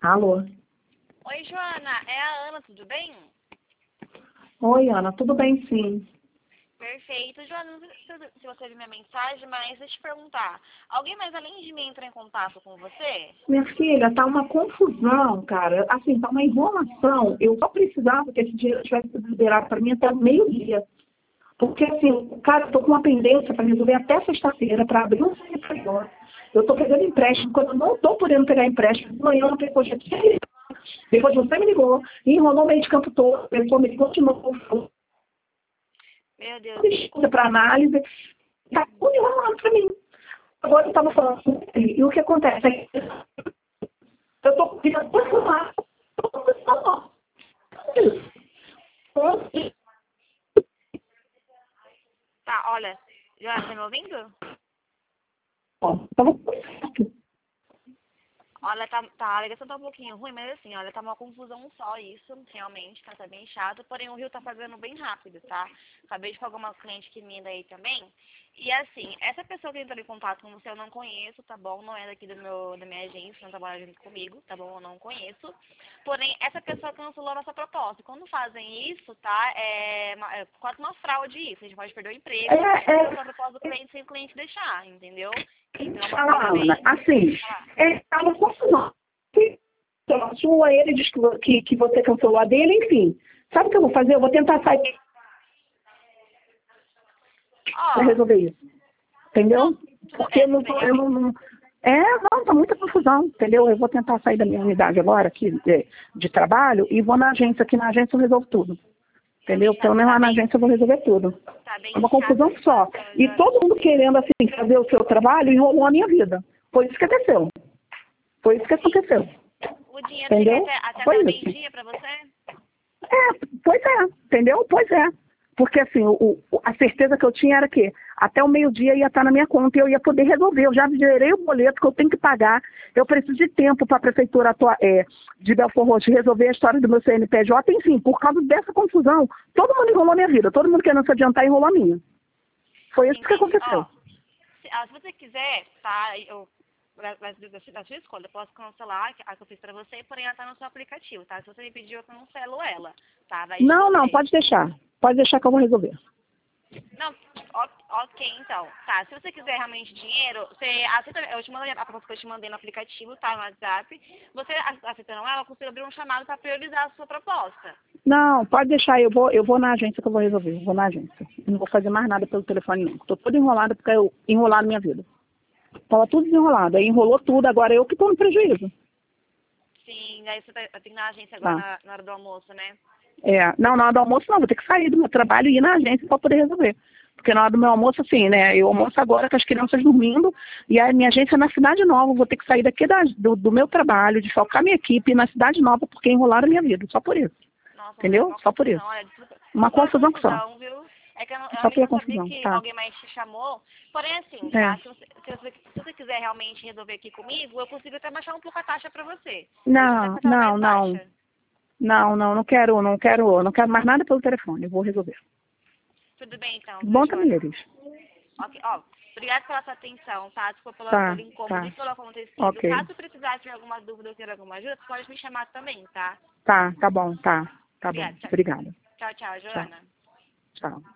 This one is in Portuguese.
Alô? Oi, Joana, é a Ana, tudo bem? Oi, Ana, tudo bem, sim. Perfeito. Joana, não sei se você viu minha mensagem, mas deixa eu te perguntar. Alguém mais além de mim entrou em contato com você? Minha filha, tá uma confusão, cara. Assim, tá uma enrolação. Eu só precisava que esse dinheiro tivesse sido liberado para mim até o meio-dia. Porque, assim, cara, eu tô com uma pendência para resolver até sexta-feira, para abrir um CNPJ. Eu tô pegando empréstimo, quando eu não tô podendo pegar empréstimo, de manhã uma pessoa já tinha ligado. Depois você me ligou, e enrolou o meio de campo todo, a pessoa me ligou de novo, falou Meu Deus. para análise, tá tudo enrolando para mim. Agora eu estava falando com ele, e o que acontece? Eu estou querendo transformar. Tá, olha, Joana, tá me ouvindo? Olha, a ligação tá um pouquinho ruim, mas assim, olha, tá uma confusão só isso, realmente, tá bem chato, porém o Rio tá fazendo bem rápido, tá? Acabei de falar com uma cliente que me daí também. E assim, essa pessoa que entrou em contato com você eu não conheço, tá bom? Não é daqui da minha agência, não trabalha junto comigo, tá bom? Eu não conheço. Porém, essa pessoa cancelou a nossa proposta. Quando fazem isso, tá? É quase uma fraude isso. A gente pode perder o emprego, cancelar a proposta do cliente sem o cliente deixar, entendeu? Então é uma coisa Ana, bem. assim, tá uma confusão. A sua, ele diz que você cancelou a dele, enfim. Sabe o que eu vou fazer? Eu vou tentar sair para Ó, resolver isso. não, Entendeu? Porque tudo bem. não, tá muita confusão, entendeu? Eu vou tentar sair da minha unidade agora aqui de trabalho e vou na agência, aqui na agência eu resolvo tudo. Entendeu? Também Pelo menos lá na agência eu vou resolver tudo. tá bem É uma chata a confusão só. situação, E Joana. todo mundo querendo, assim, fazer o seu trabalho enrolou a minha vida. Foi isso que aconteceu. Foi isso que aconteceu. O dinheiro chega Entendeu? até Foi dar isso. meio-dia pra você? Pois é, entendeu? Pois é. Porque assim, a certeza que eu tinha era que até o meio-dia ia estar na minha conta e eu ia poder resolver. Eu já gerei o boleto que eu tenho que pagar. Eu preciso de tempo para a prefeitura de Belfort Roxo resolver a história do meu CNPJ. Enfim, por causa dessa confusão, todo mundo enrolou a minha vida. Todo mundo querendo se adiantar enrolou a minha. Foi isso que Entendi. aconteceu. Ó, se você quiser, tá? Da sua escolha, eu posso cancelar a que eu fiz pra você, porém ela tá no seu aplicativo, tá? Se você me pedir, eu cancelo ela, tá? Vai de Não, você. pode deixar. Pode deixar que eu vou resolver. Não, ok, então. Tá, se você quiser realmente dinheiro, você aceita, eu te mandei a proposta que eu te mandei no aplicativo, tá? No WhatsApp. Você aceitando ela, eu consigo abrir um chamado pra priorizar a sua proposta. Não, pode deixar, eu vou na agência que eu vou resolver, eu vou na agência. Eu não vou fazer mais nada pelo telefone, não. Tô toda enrolada porque eu enrolaram minha vida. Tava tudo desenrolado, aí enrolou tudo, agora eu que tô no prejuízo. Sim, aí você tem que ir na agência agora Tá. na hora do almoço, né? Não, na hora do almoço não, vou ter que sair do meu trabalho e ir na agência para poder resolver. Porque na hora do meu almoço, assim, né, eu almoço agora com as crianças dormindo, e a minha agência é na Cidade Nova, vou ter que sair daqui do meu trabalho, desfocar minha equipe na Cidade Nova, porque enrolaram minha vida, só por isso. Nossa, é Entendeu? uma Só por isso. confusão, olha, desculpa, Uma desculpa a confusão que só. confusão, viu? É que eu Só realmente pela não sabia confusão, que tá. alguém mais te chamou. Porém, assim, É. tá? Se você quiser realmente resolver aqui comigo, eu consigo até baixar um pouco a taxa pra você. Eu te Não, até não, mais não. baixa. Não quero mais nada pelo telefone, eu vou resolver. Tudo bem, então, viu, Bom também, Joana? Iris. Ok, ó, obrigada pela sua atenção, tá? Desculpa Tá, pelo incômodo e tá. pelo acontecido. Ok. Caso precisar de alguma dúvida ou queira alguma ajuda, pode me chamar também, tá? Tá bom, tá. Tá bom. Obrigada. Obrigada. Tchau, tchau, Tchau, Joana. tchau.